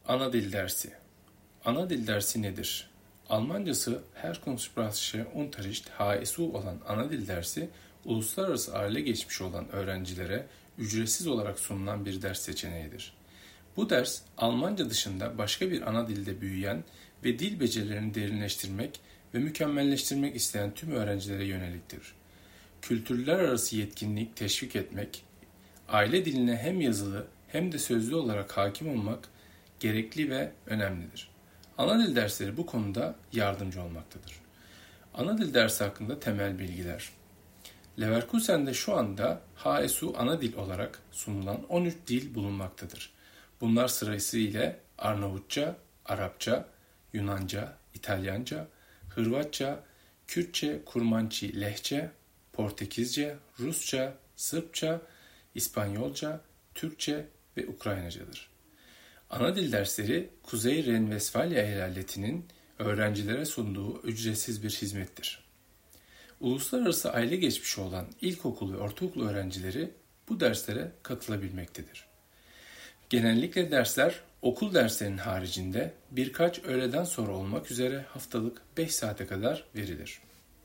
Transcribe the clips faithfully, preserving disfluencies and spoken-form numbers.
Ana dil dersi. Ana dil dersi nedir? Almancası Herkunftssprachliche Unterricht H S U olan ana dil dersi, uluslararası aile geçmiş olan öğrencilere ücretsiz olarak sunulan bir ders seçeneğidir. Bu ders, Almanca dışında başka bir ana dilde büyüyen ve dil becerilerini derinleştirmek ve mükemmelleştirmek isteyen tüm öğrencilere yöneliktir. Kültürler arası yetkinlik teşvik etmek, aile diline hem yazılı hem de sözlü olarak hakim olmak gerekli ve önemlidir. Ana dil dersleri bu konuda yardımcı olmaktadır. Ana dil dersi hakkında temel bilgiler. Leverkusen'de şu anda H S U ana dil olarak sunulan on üç dil bulunmaktadır. Bunlar sırasıyla Arnavutça, Arapça, Yunanca, İtalyanca, Hırvatça, Kürtçe, Kurmançı, Lehçe, Portekizce, Rusça, Sırpça, İspanyolca, Türkçe ve Ukraynacadır. Ana dil dersleri Kuzey Ren-Vesfalya eyaletinin öğrencilere sunduğu ücretsiz bir hizmettir. Uluslararası aile geçmişi olan ilkokul ve ortaokul öğrencileri bu derslere katılabilmektedir. Genellikle dersler okul derslerinin haricinde birkaç öğleden sonra olmak üzere haftalık beş saate kadar verilir.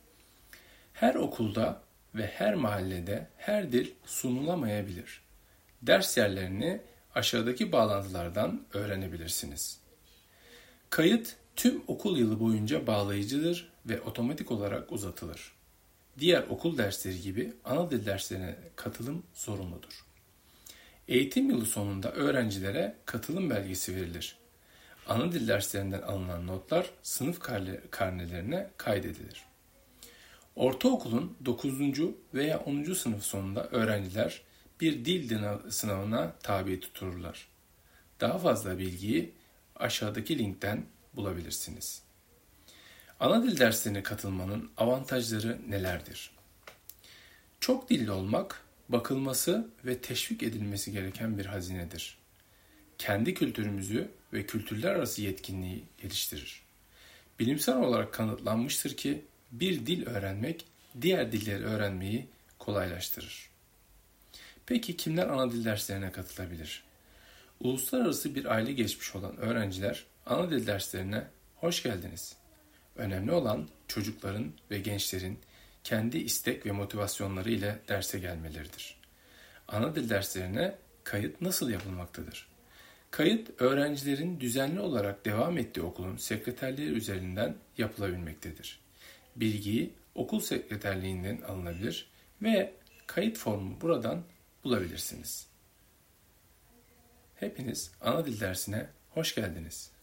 Her okulda ve her mahallede her dil sunulamayabilir. Ders yerlerini aşağıdaki bağlantılardan öğrenebilirsiniz. Kayıt tüm okul yılı boyunca bağlayıcıdır ve otomatik olarak uzatılır. Diğer okul dersleri gibi ana dil derslerine katılım zorunludur. Eğitim yılı sonunda öğrencilere katılım belgesi verilir. Ana dil derslerinden alınan notlar sınıf karnelerine kaydedilir. Ortaokulun dokuzuncu veya onuncu sınıf sonunda öğrenciler bir dil sınavına tabi tutulurlar. Daha fazla bilgiyi aşağıdaki linkten bulabilirsiniz. Ana dil derslerine katılmanın avantajları nelerdir? Çok dilli olmak, bakılması ve teşvik edilmesi gereken bir hazinedir. Kendi kültürümüzü ve kültürler arası yetkinliği geliştirir. Bilimsel olarak kanıtlanmıştır ki bir dil öğrenmek diğer dilleri öğrenmeyi kolaylaştırır. Peki kimler ana dil derslerine katılabilir? Uluslararası bir aile geçmiş olan öğrenciler ana dil derslerine hoş geldiniz. Önemli olan çocukların ve gençlerin kendi istek ve motivasyonları ile derse gelmeleridir. Ana dil derslerine kayıt nasıl yapılmaktadır? Kayıt öğrencilerin düzenli olarak devam ettiği okulun sekreterliği üzerinden yapılabilmektedir. Bilgiyi okul sekreterliğinden alınabilir ve kayıt formu buradan bulabilirsiniz. Hepiniz ana dil dersine hoş geldiniz.